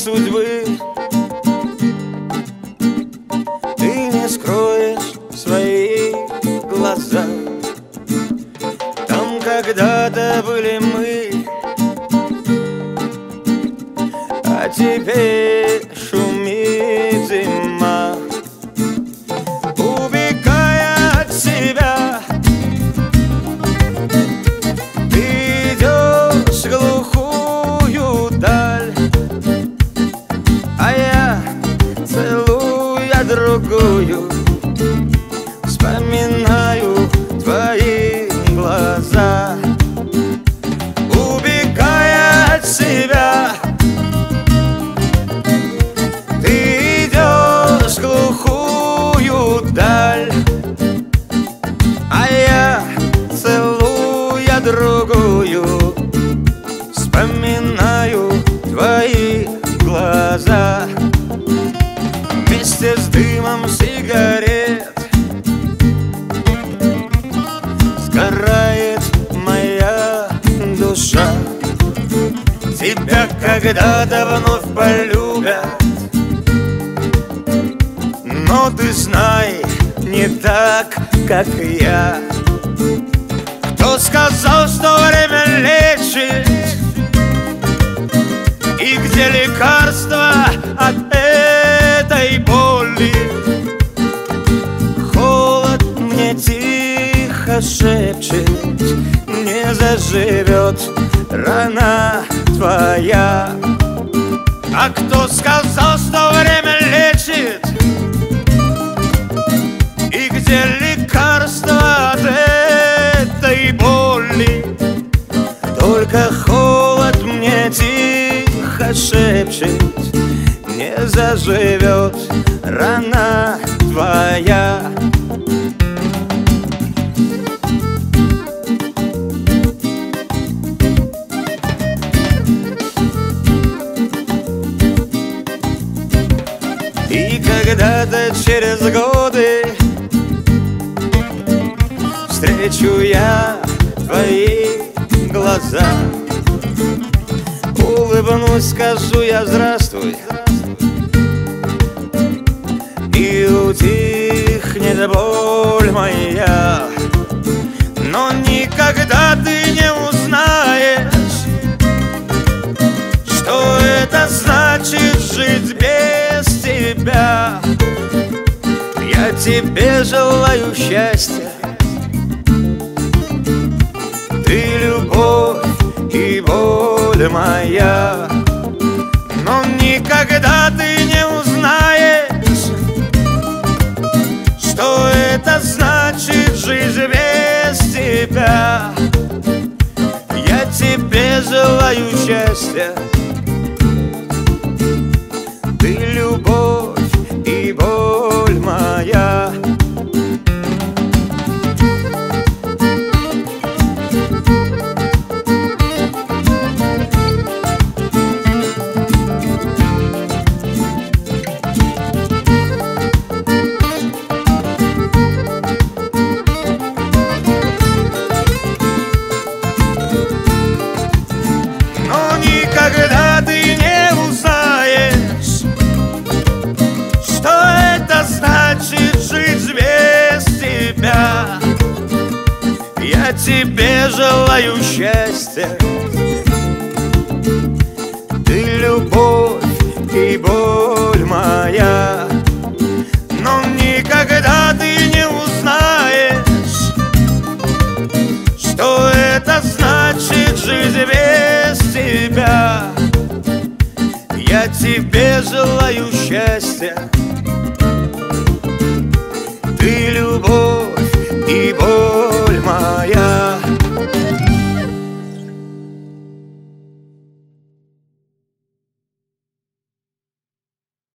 судьбы. Ты не скроешь свои глаза. Там когда-то были мы, а теперь шумит зима. Убегая от себя, ты идешь в глухую даль, а я, целуя другую, вспоминаю твои глаза. Убегая от себя, ты идешь в глухую даль, а я, целуя другую, вспоминаю твои глаза. Вместе с дымом сигарет сгорает моя душа. Тебя когда-то вновь полюбят, но ты знай, не так, как я. Кто сказал, что время лечит? И где лекарство от этой боли? Холод мне тихо шепчет: не заживет рана твоя. А кто сказал, что время лечит? И где лекарство от этой боли? Только холод мне тихо шепчет: не заживет рана твоя. И когда-то через годы встречу я твои глаза, улыбнусь, скажу я здравствуй, и утихнет боль моя. Но никогда ты не узнаешь, что это значит жить без тебя. Я тебе желаю счастья, ты любовь и боль моя. Но никогда ты не узнаешь, что это значит жить без тебя. Я тебе желаю счастья, ты любовь и боль моя. Никогда ты не узнаешь, что это значит жить без тебя. Я тебе желаю счастья, ты любовь и боль моя. Но никогда ты не узнаешь, что это значит жить без тебя. Я тебе желаю счастья,